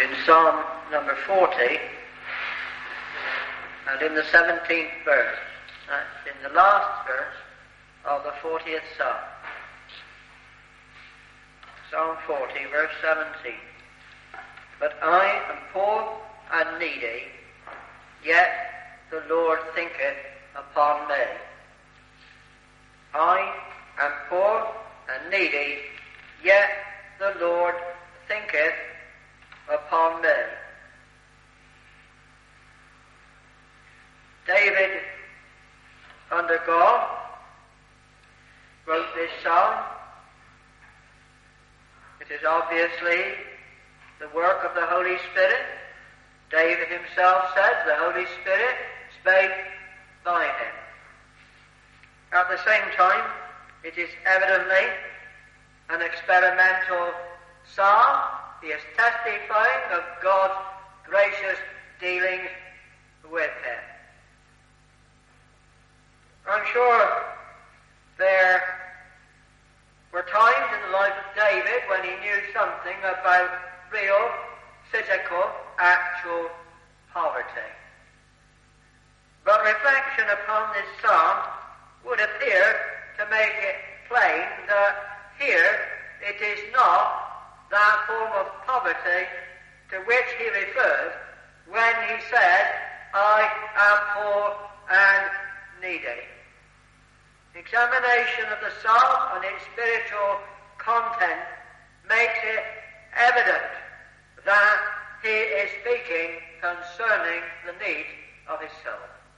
in Psalm number 40 and in the 17th verse. That's in the last verse of the 40th Psalm. Psalm 40, verse 17. But I am poor and needy, yet the Lord thinketh upon me. I am poor and needy, yet the Lord thinketh upon me. David, under God, wrote this psalm. It is obviously the work of the Holy Spirit. David himself says the Holy Spirit spake by him. At the same time, it is evidently an experimental psalm. He is testifying of God's gracious dealings with him. I'm sure there were times in the life of David when he knew something about real, physical, actual poverty. But reflection upon this psalm would appear to make it plain that here it is not that form of poverty to which he refers when he says, I am poor and needy. Examination of the psalm and its spiritual content makes it evident that he is speaking concerning the need of his soul.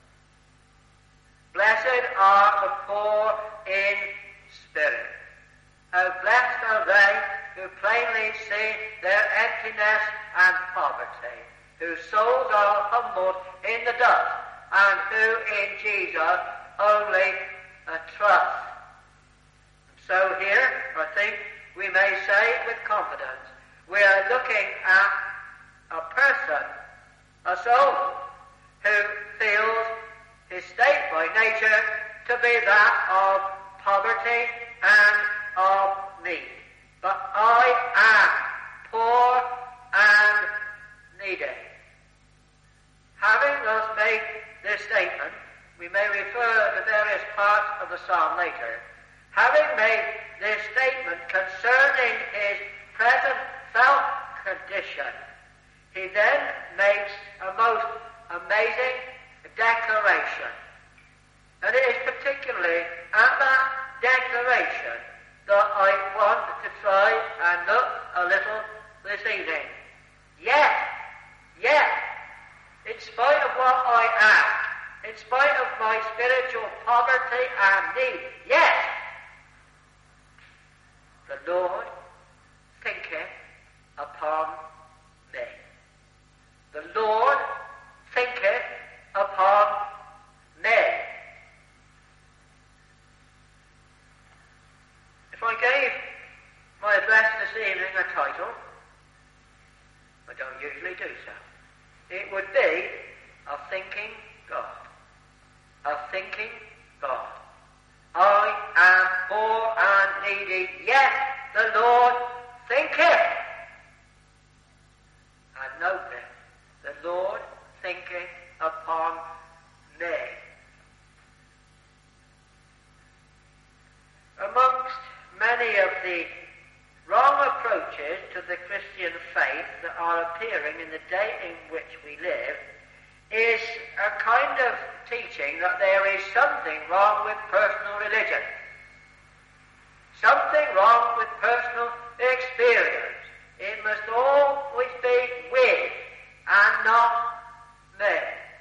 Blessed are the poor in spirit. How blessed are they who plainly see their emptiness and poverty, whose souls are humbled in the dust, and who in Jesus only trust. So here, I think we may say with confidence, we are looking at a person, a soul, who feels his state by nature to be that of poverty and of need. But I am poor and needy. Having thus made this statement, we may refer to various parts of the psalm later. Having made this statement concerning his present self-condition, he then makes a most amazing declaration. And it is particularly at that declaration that I want to try and look a little this evening. Yet, in spite of what I am, in spite of my spiritual poverty and need, yet the Lord thinketh upon me. The Lord thinketh upon me. If I gave my address this evening a title, I don't usually do so, it would be A Thinking God. A Thinking God. I am poor and needy, yet the Lord thinketh. And note this, the Lord thinketh upon me. Amongst many of the wrong approaches to the Christian faith that are appearing in the day in which we live is a kind of teaching that there is something wrong with personal religion. Something wrong with personal experience. It must always be with and not me.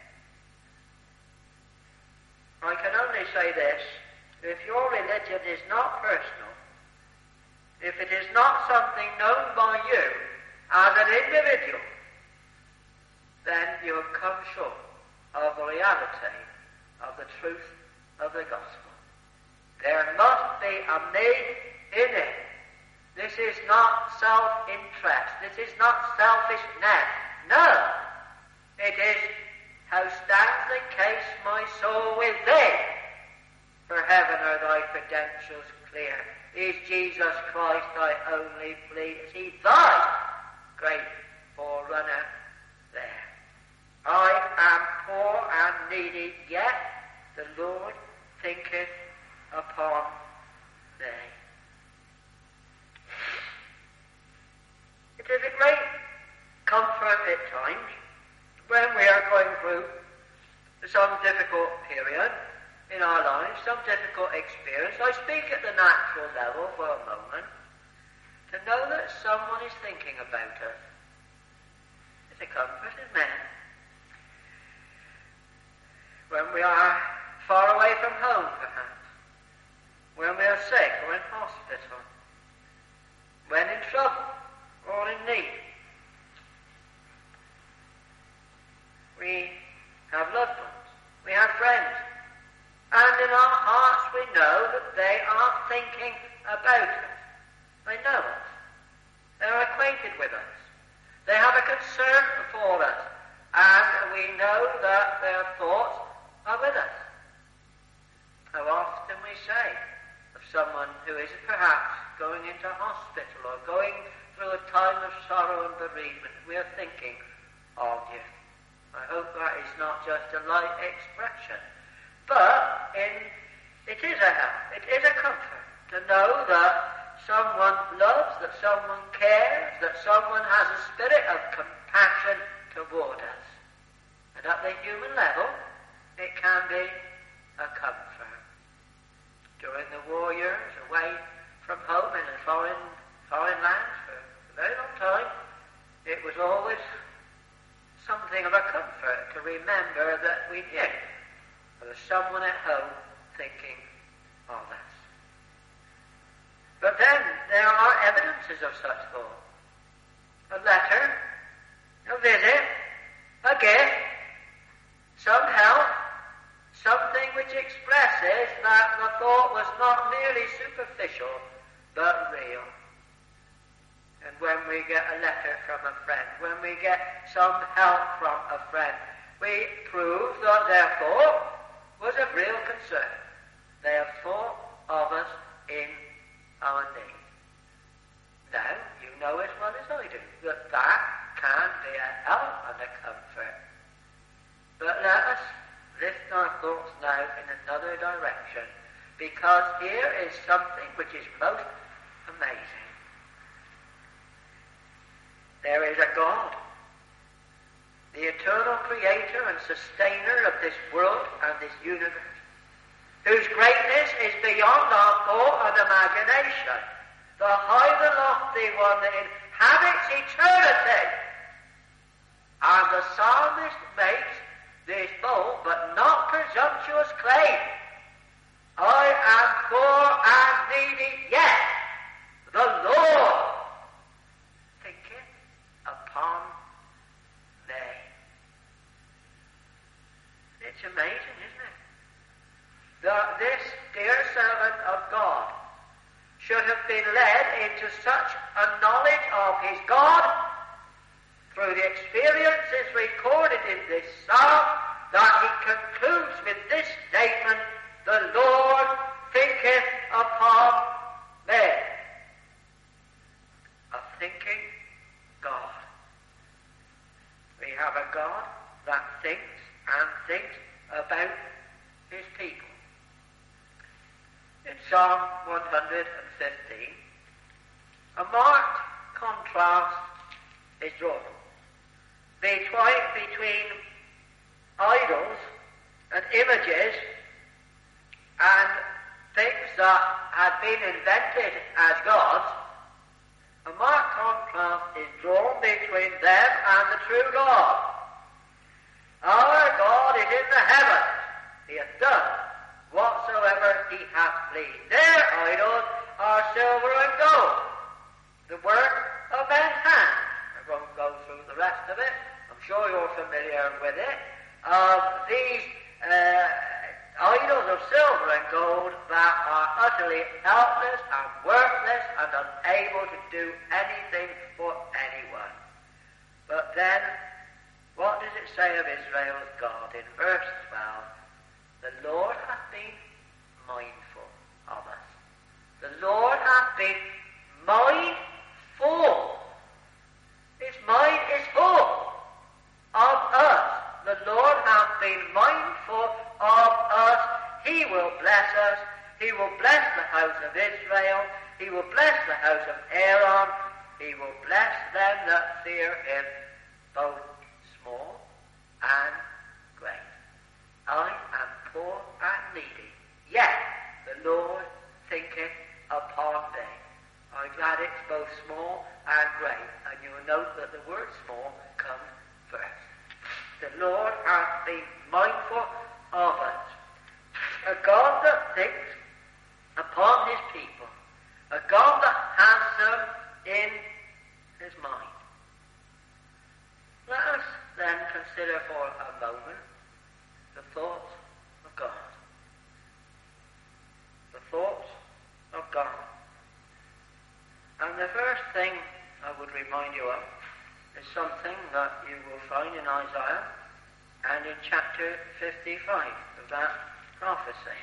I can only say this: if your religion is not personal, if it is not something known by you as an individual, then you have come short of the reality of the truth of the gospel. There must be a me in it. This is not self-interest. This is not selfishness. No. It is, how stands the case, my soul, with thee? For heaven are thy credentials clear. Is Jesus Christ thy only plea? Is he thy great forerunner there. I am poor and needy, yet the Lord thinketh upon thee. It is a great comfort at times when we are going through some difficult period in our lives, some difficult experience. I speak at the natural level for a moment, to know that someone is thinking about us. It's a comfort, isn't it? When we are far away from home, perhaps, when we are sick or in hospital, when in trouble or in need, we have loved ones, we have friends, and in our hearts we know that they are thinking about us. They know us. They are acquainted with us. They have a concern for us, and we know that their thoughts are with us. How often we say of someone who is perhaps going into hospital or going through a time of sorrow and bereavement, we are thinking of you. I hope that is not just a light expression, but it is a help, it is a comfort to know that someone loves, that someone cares, that someone has a spirit of compassion toward us. And at the human level, it can be a comfort. During the war years, away from home in a foreign lands for a very long time, it was always something of a comfort to remember that we knew there was someone at home thinking of us. But then there are evidences of such thought. A letter, a visit, a gift, some help, something which expresses that the thought was not merely superficial, but real. And when we get a letter from a friend, when we get some help from a friend, we prove that their thought was of real concern. They have thought of us in our need. Now, you know as well as I do that that can be a help and a comfort. But let us lift our thoughts now in another direction, because here is something which is most amazing. There is a God, the eternal creator and sustainer of this world and this universe, whose greatness is beyond our thought and imagination, the high and lofty one that inhabits eternity. And the psalmist makes this bold but not presumptuous claim: I am poor and needy, yet the Lord thinketh upon me. It's amazing, isn't it? That this dear servant of God should have been led into such a knowledge of his God through the experiences recorded in this psalm, that he concludes with this statement: the Lord thinketh upon me. A thinking God. We have a God that thinks and thinks about his people. In Psalm 115, a marked contrast is drawn between idols and images and things that had been invented as gods. A marked contrast is drawn between them and the true God. Our God is in the heavens. He hath done whatsoever he hath pleased. Their idols are silver and gold, the work of men's hands. I won't go through the rest of it. I'm sure you're familiar with it. These idols of silver and gold that are utterly helpless and worthless and unable to do anything for anyone. But then, what does it say of Israel's God in verse 12? The Lord hath been mindful of us. The Lord hath been mindful. His mind is the Lord hath been mindful of us. He will bless us. He will bless the house of Israel. He will bless the house of Aaron. He will bless them that fear him, both small and great. I am poor and needy, yet the Lord thinketh upon me. I'm glad it's both small and great, and you'll note that the word small comes first. The Lord hath been mindful of us. A God that thinks upon his people, a God that has them in his mind. Let us then consider for a moment the thoughts of God. The thoughts of God. And the first thing I would remind you of is something that you will find in Isaiah and in chapter 55 of that prophecy.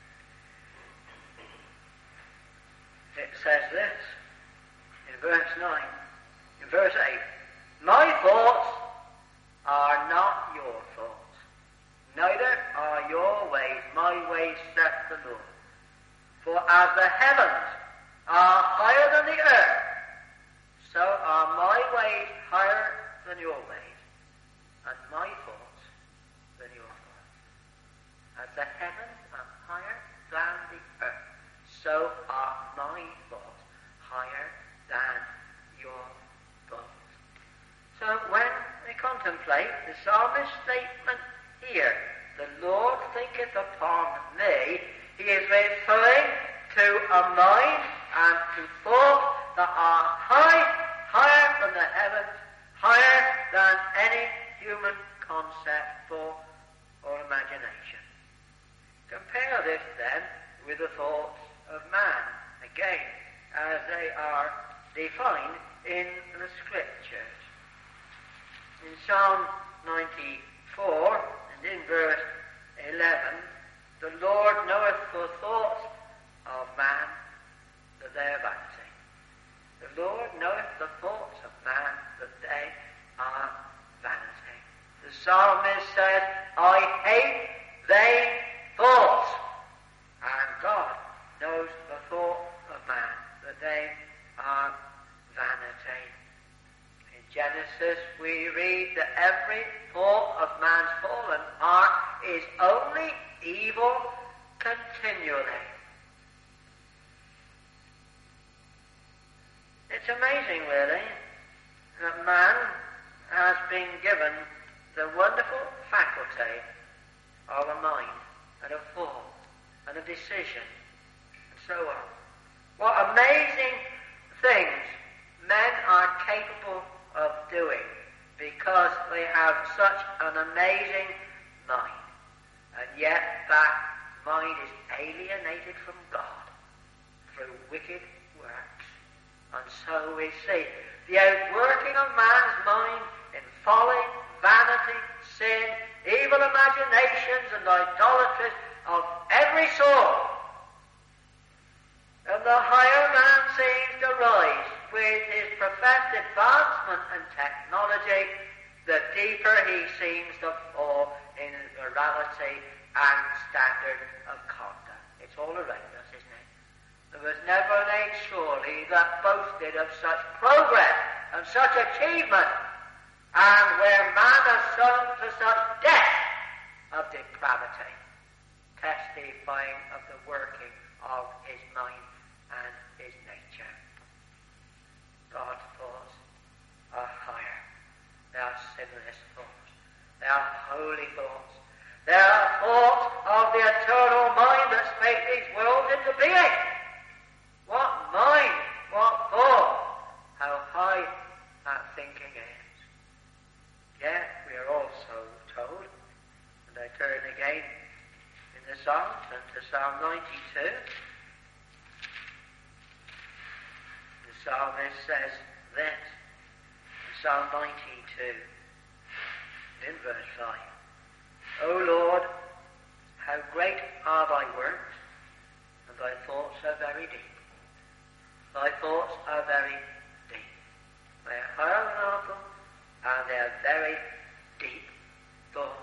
It says this in verse 9, in verse 8, my thoughts are not your thoughts, neither are your ways my ways, saith the Lord. For as the heavens are higher than the earth, so are my ways higher than your ways, and my thoughts than your thoughts. As the heavens are higher than the earth, so are my thoughts higher than your thoughts. So when we contemplate the psalmist's statement here, the Lord thinketh upon me, he is referring to a mind and to thoughts that are higher than the heavens, higher than any human concept, thought, or imagination. Compare this then with the thoughts of man, again, as they are defined in the Scriptures. In Psalm 94, and in verse 11, the Lord knoweth the thoughts of man, that they are vanity. The Lord knoweth the thoughts of man, that they are vanity. The psalmist says, I hate vain thoughts. And God knows the thought of man, that they are vanity. In Genesis we read that every thought of man's fallen heart is only evil continually. It's amazing, really, that man has been given the wonderful faculty of a mind and a thought and a decision and so on. What amazing things men are capable of doing because they have such an amazing mind. And yet that mind is alienated from God through wicked works. And so we see the outworking of man's mind in folly, vanity, sin, evil imaginations and idolatries of every sort. And the higher man seems to rise with his professed advancement and technology, the deeper he seems to fall in morality and standard of conduct. It's all around us, isn't it? There was never an age, surely, that boasted of such progress and such achievement, and where man has sunk to such depth of depravity, testifying of the working of his mind and his nature. God's thoughts are higher. They are sinless thoughts. They are holy thoughts. They are thoughts of the eternal mind that spake these worlds into being. What mind, what thought, how high that thinking is. Yet we are also told, and I turn again in the Psalms and to Psalm 92, the psalmist says this, in Psalm 92, in verse 5, O Lord, how great are thy works, and thy thoughts are very deep. Thy thoughts are very deep. They are higher than our thoughts, and they are very deep thoughts.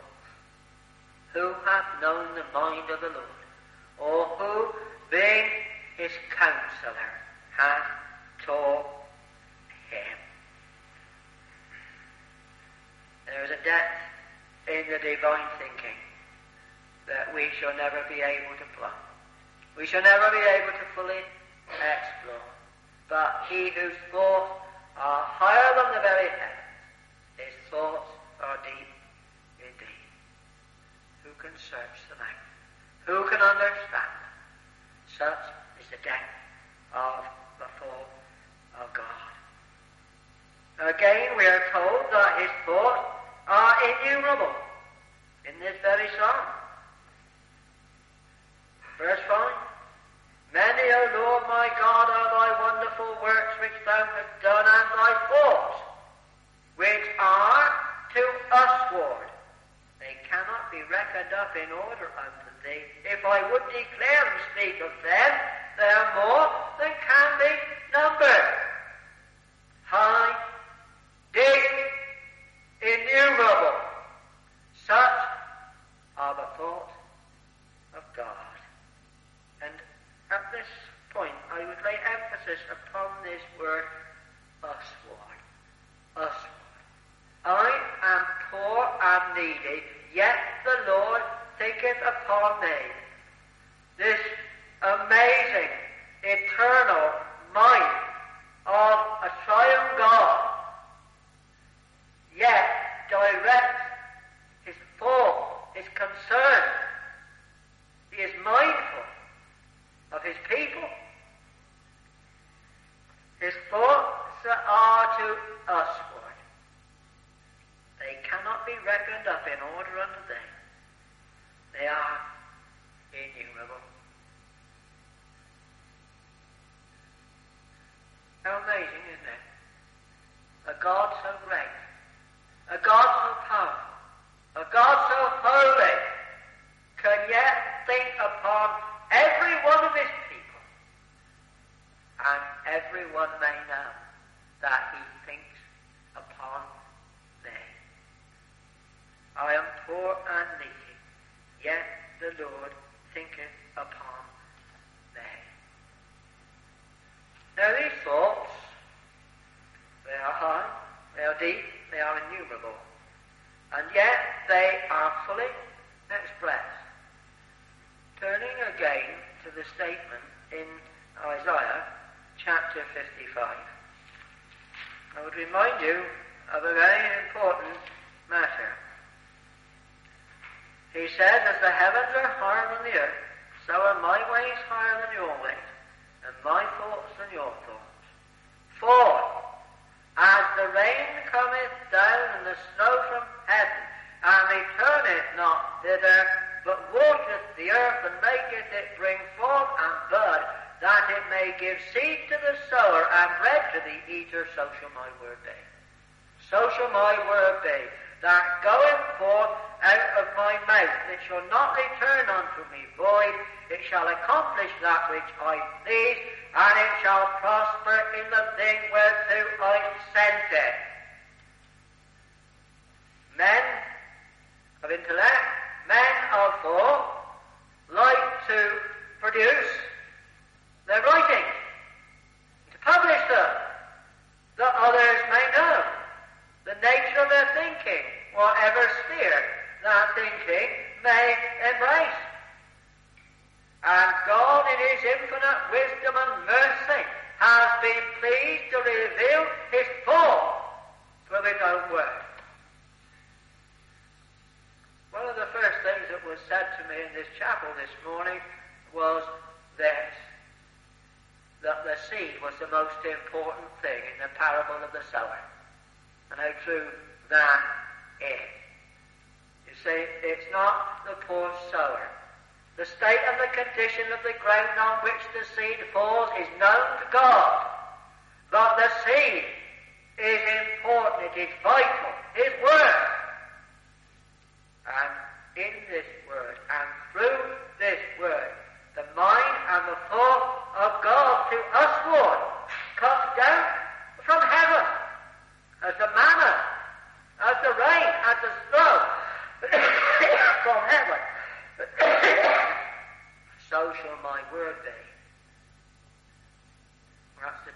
of the Lord, or who, being his counselor, hath taught him. There is a depth in the divine thinking that we shall never be able to plumb. We shall never be able to fully explore. But he whose thoughts are higher than the very heavens, his thoughts are deep indeed. Who can search the life? Who can understand? Such is the depth of the thought of God. Again, we are told that his thoughts are innumerable in this very psalm. Verse 5, many, O Lord my God, are thy wonderful works which thou hast done, and thy thoughts, which are to usward. They cannot be reckoned up in order unto thee. If I would declare and speak of them, they are more than can be numbered. High, deep, innumerable. Such are the thoughts of God. And at this point, I would lay emphasis upon this word, usward. Usward. I am poor and needy, yet the Lord thinketh upon me. This amazing, eternal might of a triune God, yet directs his thought, his concern. He is mindful of his people. His thoughts are to usward. They cannot be reckoned up in order unto thee. They are innumerable. How amazing, isn't it? A God so great, a God so powerful, a God so holy, can yet think upon every one of his people, and everyone may know that he thinks upon me. I am poor and needy, yet the Lord thinketh upon me. Now these thoughts, they are high, they are deep, they are innumerable, and yet they are fully expressed. Turning again to the statement in Isaiah chapter 55, I would remind you of a very important matter. He says, as the heavens are higher than the earth, so are my ways higher than your ways, and my thoughts than your thoughts. For as the rain cometh down and the snow from heaven, and returneth not thither, but watereth the earth and maketh it bring forth and bud, that it may give seed to the sower and bread to the eater, so shall my word be. So shall my word be, that goeth forth out of my mouth. It shall not return unto me void. It shall accomplish that which I please, and it shall prosper in the thing whereto I sent it. Men of intellect, men of thought, like to produce their writings, to publish them, that others may know the nature of their thinking, whatever sphere that thinking may embrace. And God, in his infinite wisdom and mercy, has been pleased to reveal his thought through his own word. One of the first things that was said to me in this chapel this morning was this, that the seed was the most important thing in the parable of the sower. And how true that is. You see, it's not the poor sower. The state and the condition of the ground on which the seed falls is known to God. But the seed is important, it is vital, his word. And in this word, and through this word, the mind and the thought of God to usward comes down from heaven, as the manna, as the rain, as the snow from heaven.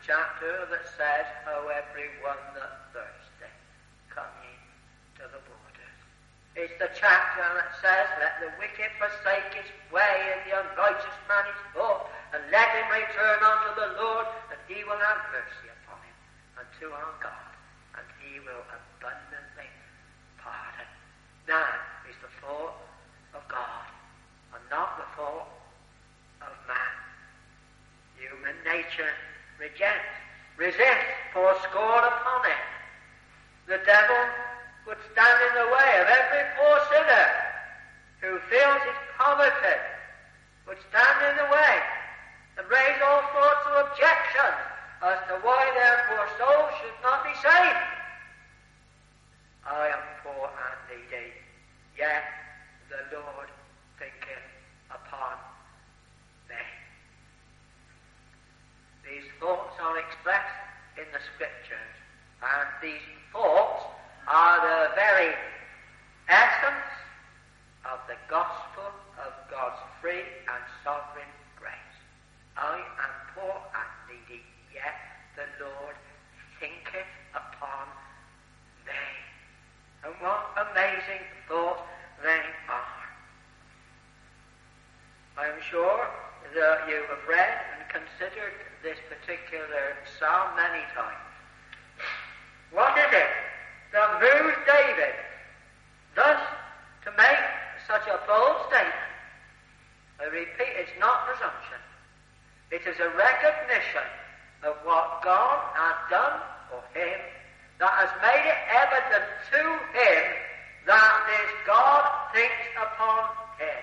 chapter that says, "O everyone that thirsteth, come ye to the waters." It's the chapter that says, "Let the wicked forsake his way, and the unrighteous man his thought, and let him return unto the Lord, and he will have mercy upon him, unto our God, and he will abundantly pardon." That is the thought of God, and not the thought of man. Human nature rejects, resists, pours scorn upon it. The devil would stand in the way of every poor sinner who feels his poverty, would stand in the way and raise all sorts of objections as to why their poor soul should not be saved. I am poor and needy, yet the Lord thinketh upon me. These thoughts are expressed in the Scriptures, and these thoughts are the very essence of the gospel of God's free and sovereign grace. I am poor and needy, yet the Lord thinketh upon me. And what amazing thoughts they are. I am sure that you have read and considered this particular psalm many times. What is it that moves David thus to make such a bold statement? I repeat, it's not presumption. It is a recognition of what God has done for him that has made it evident to him that this God thinks upon him.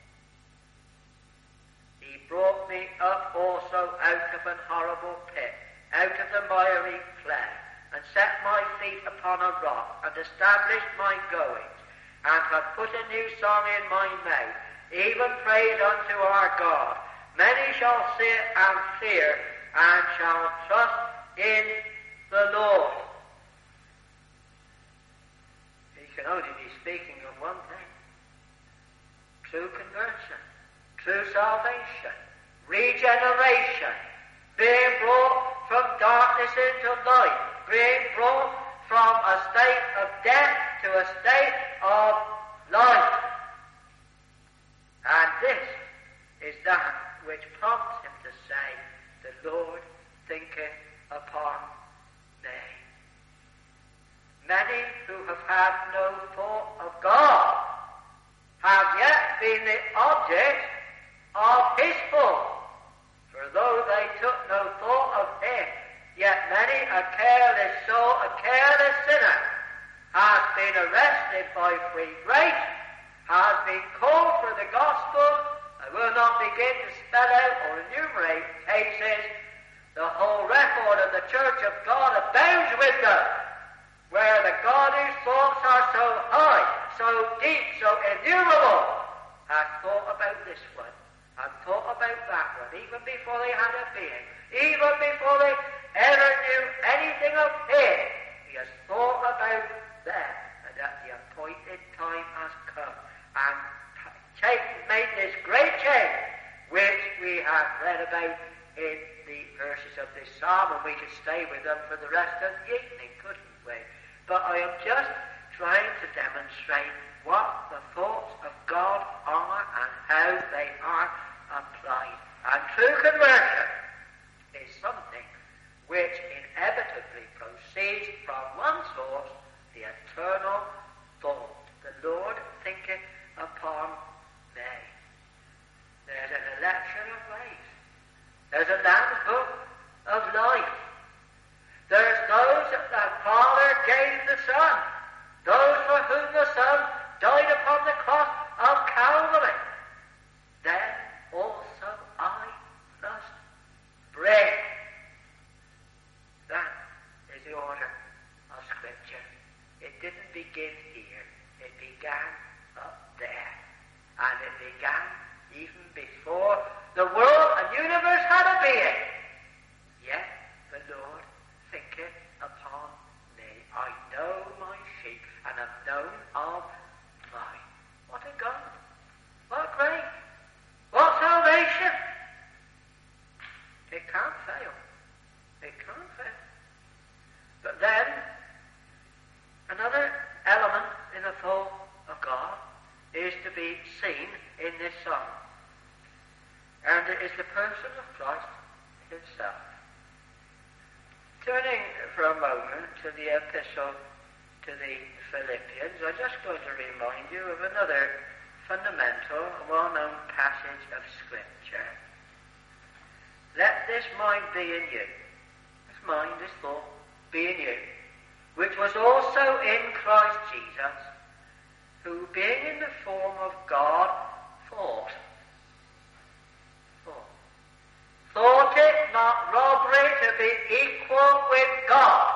He brought me up also out of an horrible pit, out of the miry clay, and set my feet upon a rock, and established my goings, and have put a new song in my mouth, even praise unto our God. Many shall see it and fear, and shall trust in the Lord. He can only be speaking of one thing: true conversion, true salvation, regeneration, being brought from darkness into light, being brought from a state of death to a state of life. And this is that which prompts him to say, "The Lord thinketh upon me." Many who have had no thought of God have yet been the object of his thought. For though they took no thought of him, yet many a careless soul, a careless sinner, has been arrested by free grace, has been called for the gospel. I will not begin to spell out or enumerate cases. The whole record of the Church of God abounds with them, where the God whose thoughts are so high, so deep, so innumerable, had thought about this one, had thought about that one, even before they had a being, even before they ever knew anything of him. He has thought about them, and at the appointed time has come, and made this great change, which we have read about in the verses of this psalm, and we could stay with them for the rest of the evening, couldn't we? But I am just trying to demonstrate what the thoughts of God are and how they are applied. And true conversion is something which inevitably proceeds from one source, the eternal thought. The Lord thinketh upon me. There's an election of ways. There's a Lamb's book of life. There's those that the Father gave the Son, those for whom the Son died upon the cross of Calvary. Then also I must bring. That is the order of Scripture. It didn't begin here. It began up there. And it began even before the world and universe had a being. Yet the Lord thinketh upon me. I know my sheep, and am known of mine. What a God! What grace! What salvation! It can't fail. It this song. And it is the person of Christ himself. Turning for a moment to the epistle to the Philippians, I'm just going to remind you of another fundamental, well-known passage of Scripture. Let this mind be in you. This mind, this thought, be in you, which was also in Christ Jesus, who being in the form of God, thought it not robbery to be equal with God.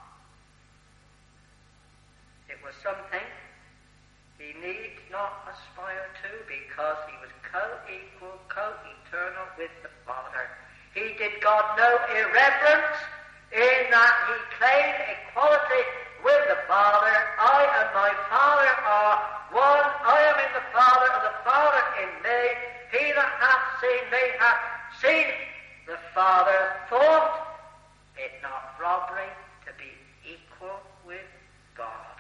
It was something he need not aspire to, because he was co-equal, co-eternal with the Father. He did God no irreverence in that he claimed equality with the Father. I and my Father are one. I am in the Father, and the Father in me. He that hath seen me hath seen the Father. Thought it not robbery to be equal with God,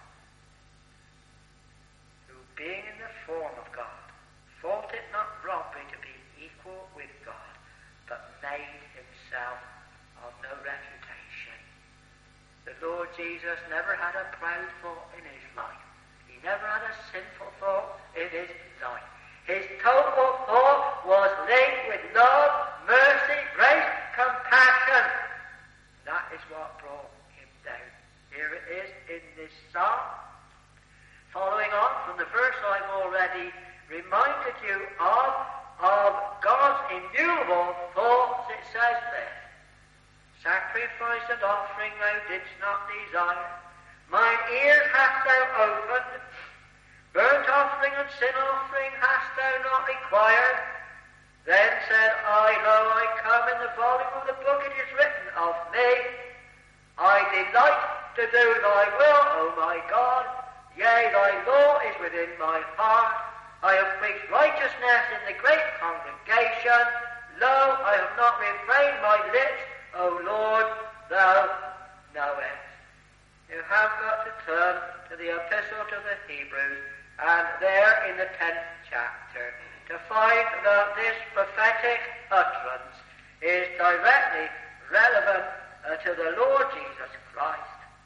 who being in the form of God, thought it not robbery to be equal with God, but made himself of no reputation. The Lord Jesus never had a proud thought in his life. He never had a sinful thought in his life. His total thought was linked with love, mercy, grace, compassion. That is what brought him down. Here it is in this psalm. Following on from the verse I've already reminded you of God's innumerable thoughts, it says there, sacrifice and offering thou didst not desire. Mine ears hast thou opened. Burnt offering and sin offering hast thou not required. Then said I, lo, I come, in the volume of the book it is written of me. I delight to do thy will, O my God. Yea, thy law is within my heart. I have preached righteousness in the great congregation. Lo, I have not refrained my lips. O Lord, thou knowest. You have got to turn to the epistle to the Hebrews, and there in the 10th chapter, to find that this prophetic utterance is directly relevant to the Lord Jesus Christ.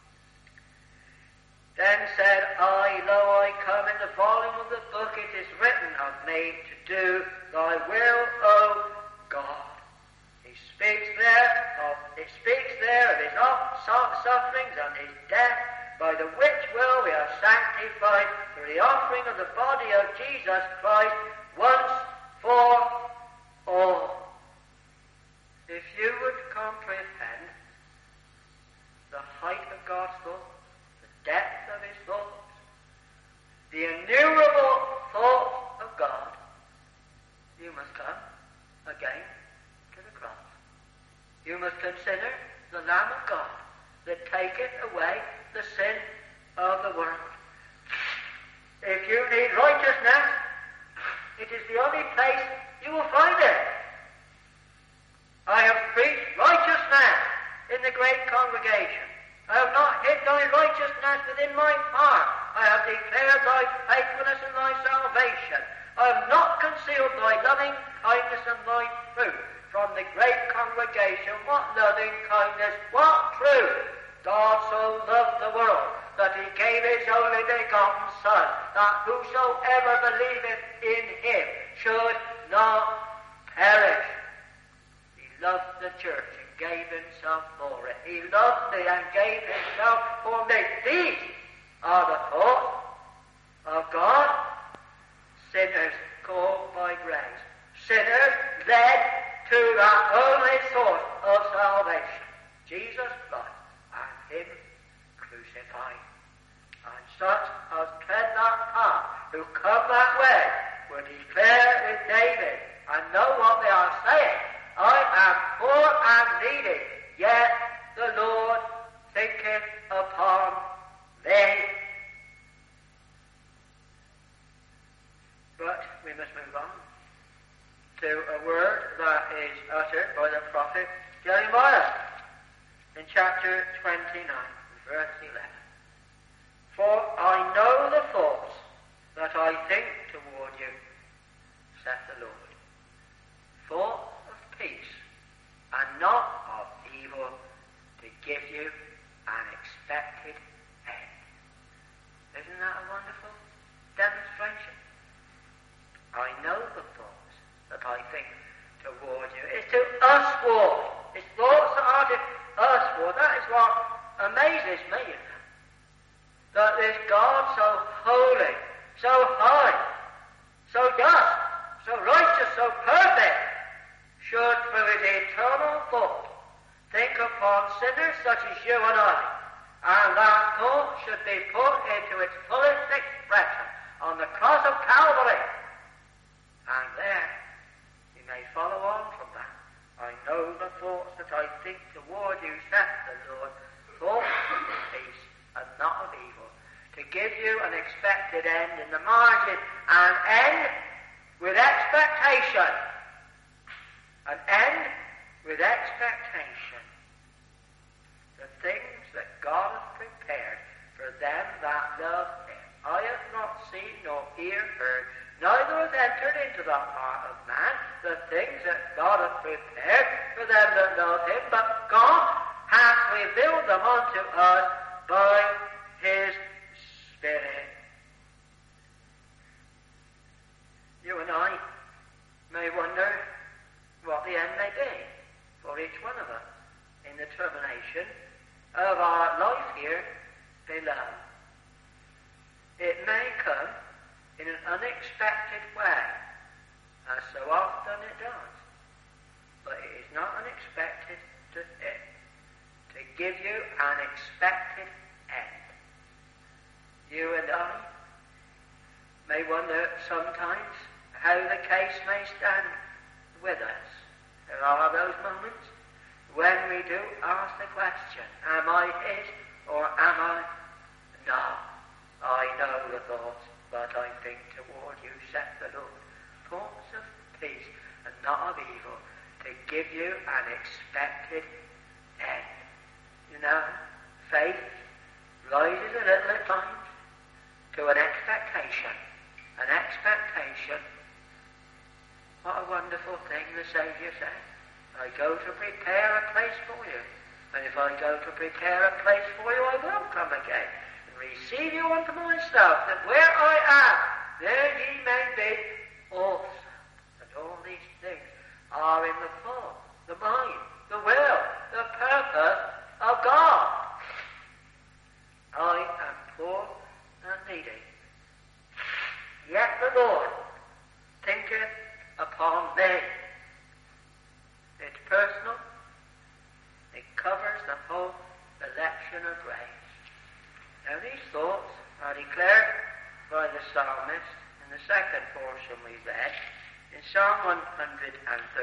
Then said I, lo, I come, in the volume of the book it is written of me to do thy will, O God. It speaks there of his sufferings and his death, by the which will we are sanctified through the offering of the body of Jesus Christ once for all. If you would comprehend the height of God's thought, the depth of his thoughts, the innumerable thoughts of God, you must come again to the cross. You must consider the Lamb of God that taketh away the sin of the world. If you need righteousness, it is the only place you will find it. I have preached righteousness in the great congregation. I have not hid thy righteousness within my heart. I have declared thy faithfulness and thy salvation. I have not concealed thy loving kindness and thy truth from the great congregation. What loving kindness, what truth! God so loved the world that he gave his only begotten Son, that whosoever believeth in him should not perish. He loved the church and gave himself for it. He loved me and gave himself for me. These are the thoughts of God. Sinners called by grace. Sinners led to that only source of salvation, Jesus Christ, and him crucified. And such as tread that path, who come that way, will declare with David, and know what they are saying. I am poor and needy, yet the Lord thinketh upon me. But we must move on to a word that is uttered by the prophet Jeremiah in chapter 29, verse 11. For I know the thoughts that I think toward you, saith the Lord. Thoughts of peace and not of evil, to give you an expected end. Isn't that a wonderful demonstration? I know the thoughts that I think toward you. It's to us ward. It's thoughts that are to us ward. That is what amazes me, you know. That this God so holy, so high, so just, so righteous, so perfect, should through his eternal thought think upon sinners such as you and I, and that thought should be put into its fullest expression on the cross of Calvary. And there, you may follow on from that. I know the thoughts that I think toward you, saith the Lord, thoughts of peace and not of evil, to give you an expected end in the margin, an end with expectation. An end with expectation. The things that God has prepared for them that love him. I have not seen nor ear heard, neither has entered into the heart of man the things that God hath prepared for them that love him, but God hath revealed them unto us by his Spirit. You and I may wonder what the end may be for each one of us in the termination of our life here below. It may come in an unexpected way, as so often it does, but it is not unexpected to give you an expected end. You and I may wonder sometimes how the case may stand with us. There are those moments when we do ask the question, am I his or am I not? I know the thoughts that I think toward you, saith the Lord, thoughts of peace and not of evil, to give you an expected end. You know, faith rises a little at times to an expectation. An expectation. What a wonderful thing the Saviour said. I go to prepare a place for you. And if I go to prepare a place for you, I will come again and receive you unto myself, that where I am, there ye may be also. And all these things are in the thought, the mind, the will, the purpose of God. I am poor and needy. Yet the Lord thinketh upon me. It's personal. It covers the whole election of grace. Now these thoughts are declared by the psalmist in the second portion we read, in Psalm 139,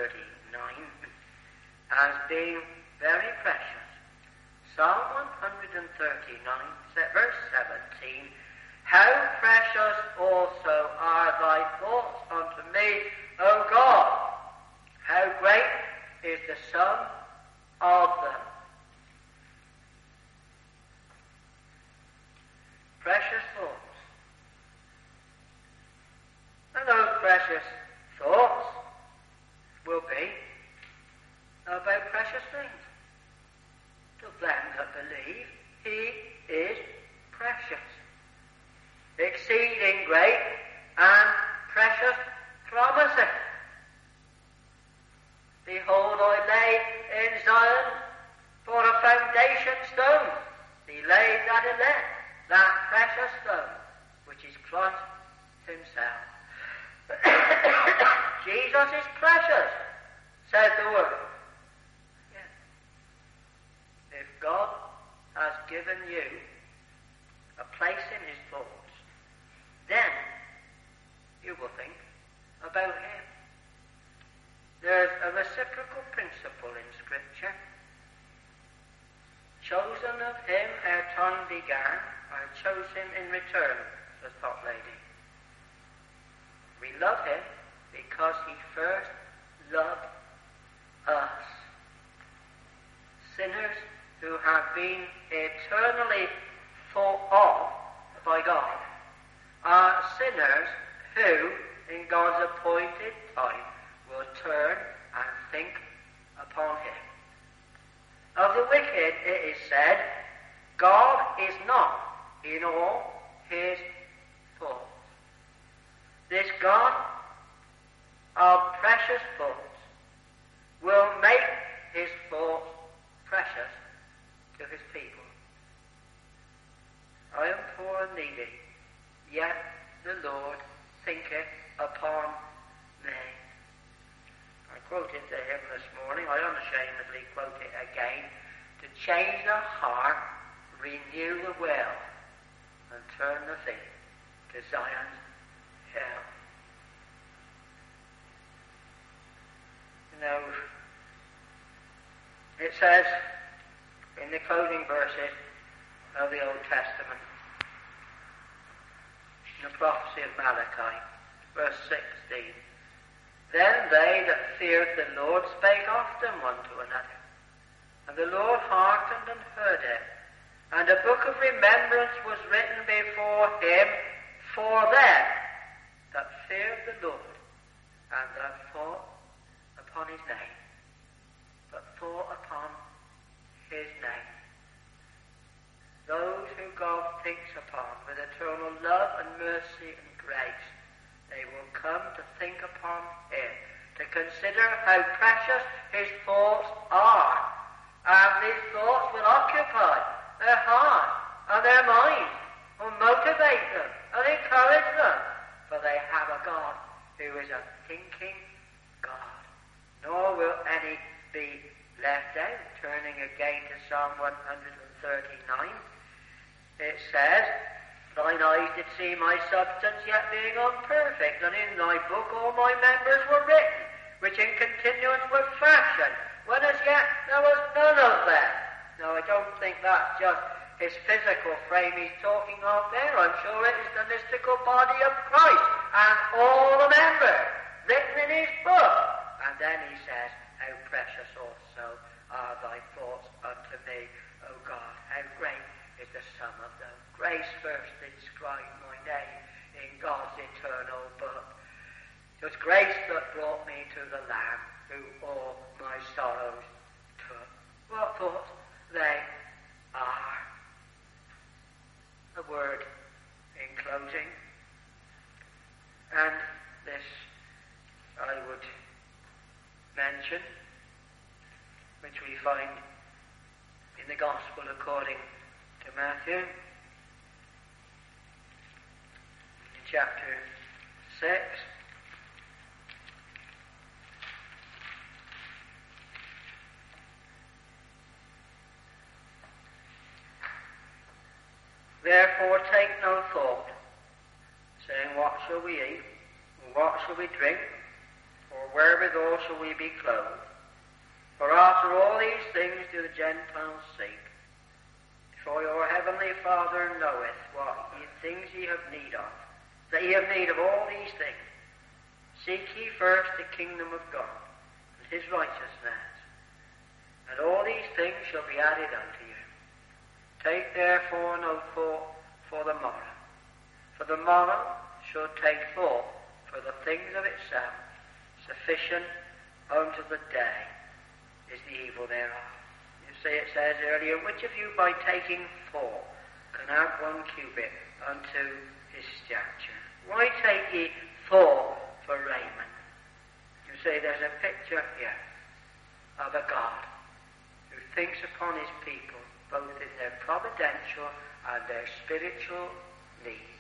as being very precious. Psalm 139, verse 17, how precious also are thy thoughts unto me, O God! How great is the sum of them. Precious thoughts. And those precious thoughts will be about precious things. To them that believe, he is precious, exceeding great and precious promises. Behold, I lay in Zion for a foundation stone, he laid that elect, that precious stone, which is Christ himself. Jesus is precious, says the word. Yes. If God has given you a place in his thoughts, then you will think about him. There's a reciprocal principle in Scripture. Chosen of him ere time began, I chose him in return, says Thought Lady. We love him because he first loved us. Sinners who have been eternally thought of by God are sinners who in God's appointed time will turn and think upon him. Of the wicked it is said, God is not in all his thoughts. This God of precious thoughts will make his thoughts precious to his people. I am poor and needy, yet the Lord thinketh upon me. I quoted to him this morning, I unashamedly quote it again, to change the heart, renew the will, and turn the feet to Zion's hill. You know, it says in the closing verses of the Old Testament, in the prophecy of Malachi, verse 16, then they that feared the Lord spake often one to another, and the Lord hearkened and heard it, and a book of remembrance was written before him for them that feared the Lord, and that thought upon his name, but thought upon his name. Those who God thinks upon with eternal love and mercy and grace, they will come to think upon him, to consider how precious his thoughts are. And these thoughts will occupy their heart and their mind, will motivate them and encourage them, for they have a God who is a thinking God. Nor will any be left out. Turning again to Psalm 139, it says, thine eyes did see my substance, yet being imperfect, and in thy book all my members were written, which in continuance were fashioned, when as yet there was none of them. Now, I don't think that's just his physical frame he's talking of there. I'm sure it is the mystical body of Christ and all the members written in his book. And then he says, how precious also are thy thoughts unto me, O God. How great is the sum of them. Grace first inscribed my name in God's eternal book. It was grace that brought me to the Lamb who all my sorrows took. What thoughts they are. A word in closing. And this I would mention, which we find in the Gospel according to Matthew, in chapter 6. Therefore take no thought, saying, what shall we eat, or what shall we drink, or wherewithal shall we be clothed? For after all these things do the Gentiles seek. For your heavenly Father knoweth what things ye have need of, that ye have need of all these things. Seek ye first the kingdom of God, and his righteousness, and all these things shall be added unto you. Take therefore no thought for the morrow, for the morrow shall take thought for the things of itself. Sufficient unto the day is the evil thereof. You see, it says earlier, which of you by taking thought can add 1 cubit unto his stature? Why take ye thought for raiment? You see, there's a picture here of a God who thinks upon his people, both in their providential and their spiritual needs.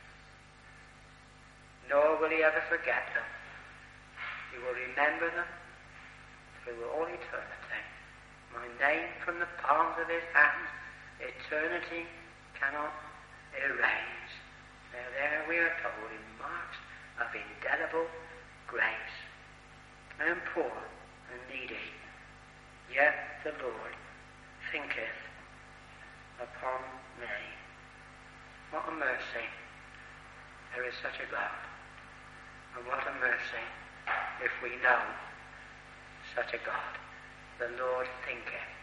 Nor will he ever forget them. He will remember them through all eternity. My name from the palms of his hands, eternity cannot erase. Now there we are told in marks of indelible grace. I am poor and needy, yet the Lord thinketh upon me. What a mercy. There is such a God. And what a mercy if we know such a God. The Lord thinketh